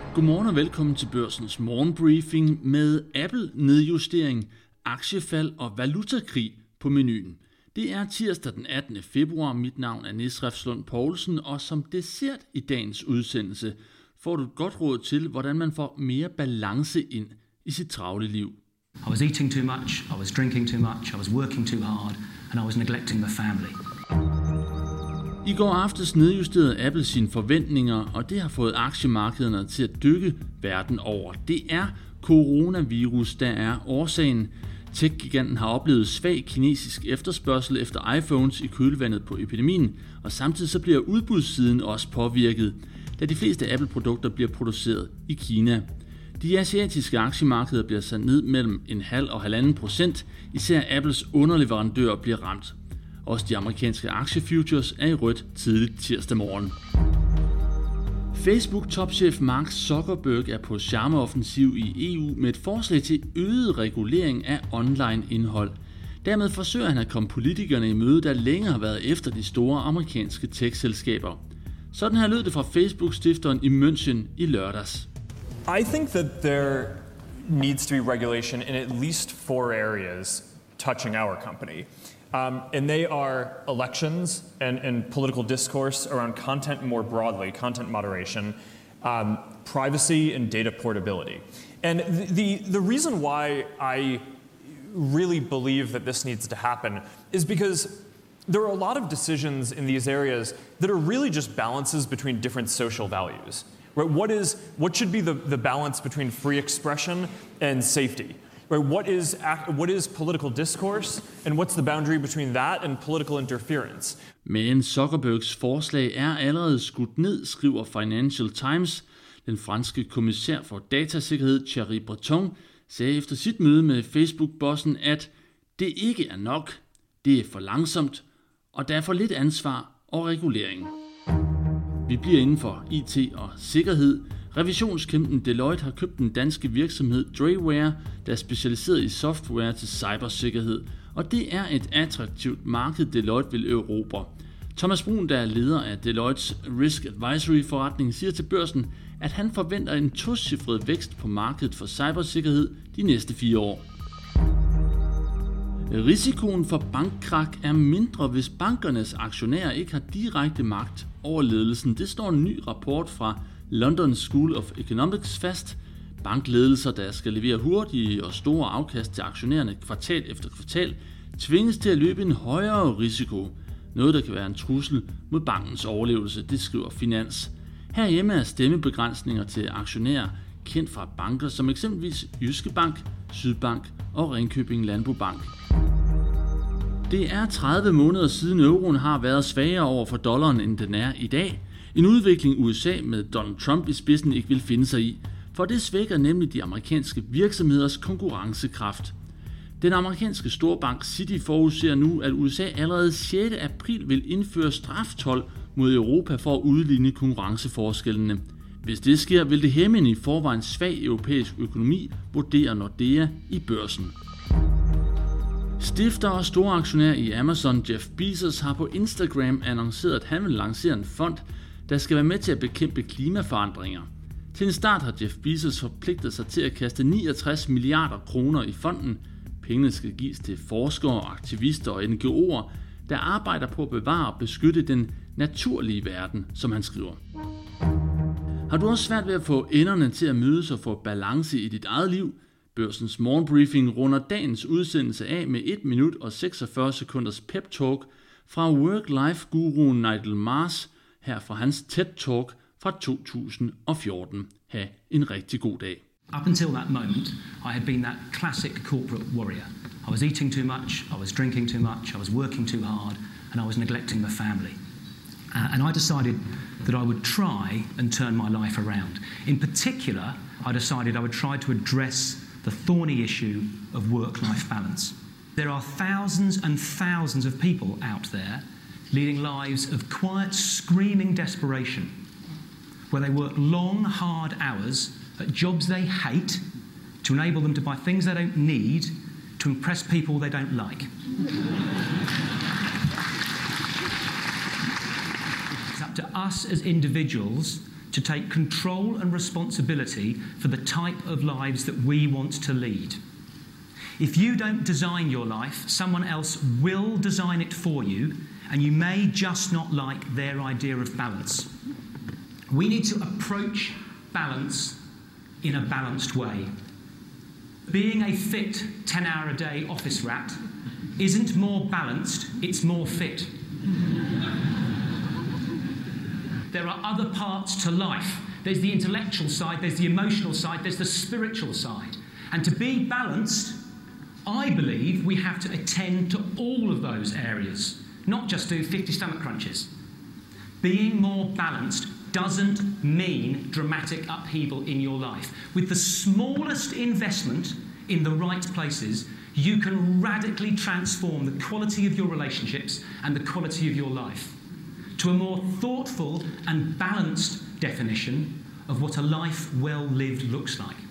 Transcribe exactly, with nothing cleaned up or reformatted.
Godmorgen og velkommen til Børsens morgenbriefing med Apple-nedjustering, aktiefald og valutakrig på menuen. Det er tirsdag den attende februar. Mit navn er Nis Refslund Poulsen, og som dessert i dagens udsendelse får du et godt råd til, hvordan man får mere balance ind i sit travle liv. I was eating too much, I was drinking too much, I was working too hard, and I was neglecting my family. I går aftes nedjusterede Apple sine forventninger, og det har fået aktiemarkederne til at dykke verden over. Det er coronavirus, der er årsagen. Tech-giganten har oplevet svag kinesisk efterspørgsel efter iPhones i kølvandet på epidemien, og samtidig så bliver udbudssiden også påvirket, da de fleste Apple-produkter bliver produceret i Kina. De asiatiske aktiemarkeder bliver sat ned mellem en halv og halvanden procent, især Apples underleverandører bliver ramt. Også de amerikanske aktiefutures er i rødt tidligt tirsdag morgen. Facebook-topchef Mark Zuckerberg er på charmeoffensiv i E U med et forslag til øget regulering af online-indhold. Dermed forsøger han at komme politikerne i møde, der længe har været efter de store amerikanske tech-selskaber. Sådan her lød det fra Facebook-stifteren i München i lørdags. I think that there needs to be regulation in at least four areas touching our company. Um, and they are elections and, and political discourse around content more broadly, content moderation, um, privacy and data portability. And the, the, the reason why I really believe that this needs to happen is because there are a lot of decisions in these areas that are really just balances between different social values. Right? What is, what should be the, the balance between free expression and safety? Right, what is what is political discourse, and what's the boundary between that and political interference? Men Zuckerbergs forslag er allerede skudt ned, skriver Financial Times. Den franske kommissær for datasikkerhed Thierry Breton sagde efter sit møde med Facebook-bossen, at det ikke er nok, det er for langsomt, og der er for lidt ansvar og regulering. Vi bliver inden for I T og sikkerhed. Revisionskæmpen Deloitte har købt den danske virksomhed Drayware, der er specialiseret i software til cybersikkerhed, og det er et attraktivt marked, Deloitte vil erobre. Thomas Brun, der er leder af Deloittes Risk Advisory forretning, siger til Børsen, at han forventer en tocifret vækst på markedet for cybersikkerhed de næste fire år. Risikoen for bankkrak er mindre, hvis bankernes aktionærer ikke har direkte magt over ledelsen. Det står en ny rapport fra London School of Economics fast. Bankledelser, der skal levere hurtige og store afkast til aktionærerne kvartal efter kvartal, tvinges til at løbe en højere risiko. Noget, der kan være en trussel mod bankens overlevelse, det skriver Finans. Herhjemme er stemmebegrænsninger til aktionærer kendt fra banker som eksempelvis Jyske Bank, Sydbank og Ringkøbing Landbobank. Det er tredive måneder siden euroen har været svagere over for dollaren, end den er i dag. En udvikling U S A med Donald Trump i spidsen ikke vil finde sig i, for det svækker nemlig de amerikanske virksomheders konkurrencekraft. Den amerikanske storbank Citi forudser nu, at U S A allerede sjette april vil indføre straftold mod Europa for at udligne konkurrenceforskellene. Hvis det sker, vil det hæmme en i forvejen svag europæisk økonomi, vurderer Nordea i Børsen. Stifter og store aktionær i Amazon Jeff Bezos har på Instagram annonceret, at han vil lancere en fond, der skal være med til at bekæmpe klimaforandringer. Til en start har Jeff Bezos forpligtet sig til at kaste niogtres milliarder kroner i fonden. Pengene skal gives til forskere, aktivister og N G O'er, der arbejder på at bevare og beskytte den naturlige verden, som han skriver. Har du også svært ved at få enderne til at mødes og få balance i dit eget liv? Børsens morgenbriefing runder dagens udsendelse af med et minut og seksogfyrre sekunders pep talk fra work-life-guruen Nigel Mars, her fra hans TED Talk fra to tusind og fjorten. Ha' en rigtig god dag. Up until that moment, I had been that classic corporate warrior. I was eating too much, I was drinking too much, I was working too hard, and I was neglecting my family. Uh, and I decided that I would try and turn my life around. In particular, I decided I would try to address the thorny issue of work-life balance. There are thousands and thousands of people out there leading lives of quiet, screaming desperation, where they work long, hard hours at jobs they hate to enable them to buy things they don't need to impress people they don't like. It's up to us as individuals to take control and responsibility for the type of lives that we want to lead. If you don't design your life, someone else will design it for you, and you may just not like their idea of balance. We need to approach balance in a balanced way. Being a fit ten-hour-a-day office rat isn't more balanced, it's more fit. There are other parts to life. There's the intellectual side, there's the emotional side, there's the spiritual side. And to be balanced, I believe we have to attend to all of those areas, not just do fifty stomach crunches. Being more balanced doesn't mean dramatic upheaval in your life. With the smallest investment in the right places, you can radically transform the quality of your relationships and the quality of your life to a more thoughtful and balanced definition of what a life well lived looks like.